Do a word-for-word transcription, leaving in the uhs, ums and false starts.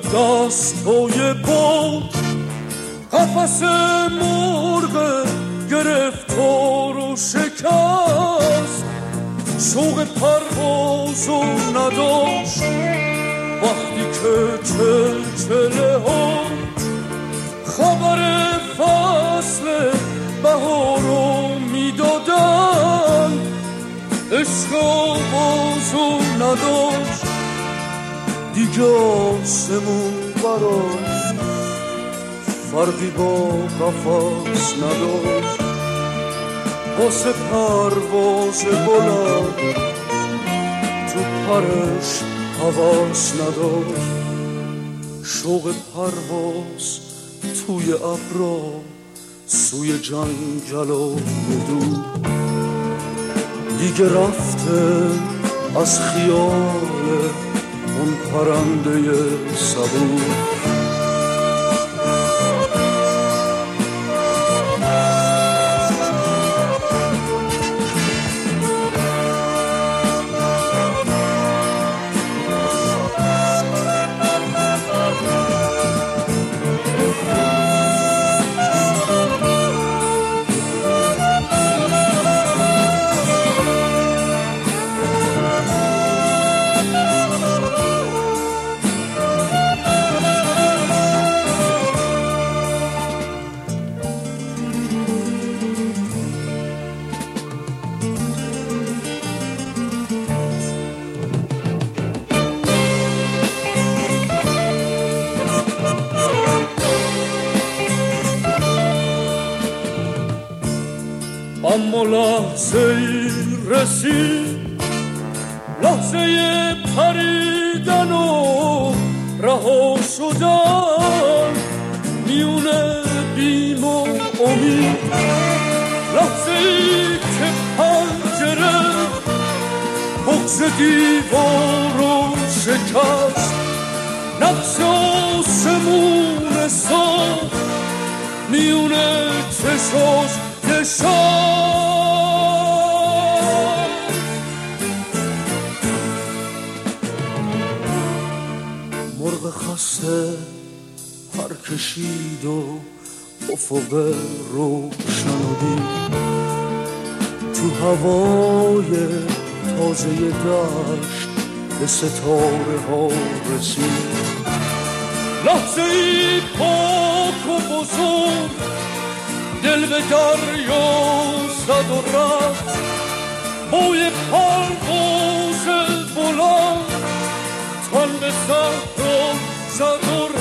دستای بود قفس مرغ گرفتار و شکست شوق پروازو نداشت وقتی که چلچله ها خبر فصل بهارو میدادن عشق آوازو نداشت دیگه آسمون براش فرقی با قفس نداشت واسه پرواز بلند تو پرش حواس نداشت شوق پرواز توی ابرا سوی جنگل و دور دیگه رفته از خیال اون پرنده صبور اما لحظه ای رسید لحظه پریدن و رها شدن میونه بیم و امید لحظه ای که پنجره بغض دیوارو شکست نقش آسمون ساخت میونه چشاش مرغ خسته پر کشید و افق روشن و دید تو هوای تازه دشت به ستاره ها رسید لحظه ای پاک و بزرگ دل به دریا زد و رفت بوی پرواز بلند تن به صحرا زد و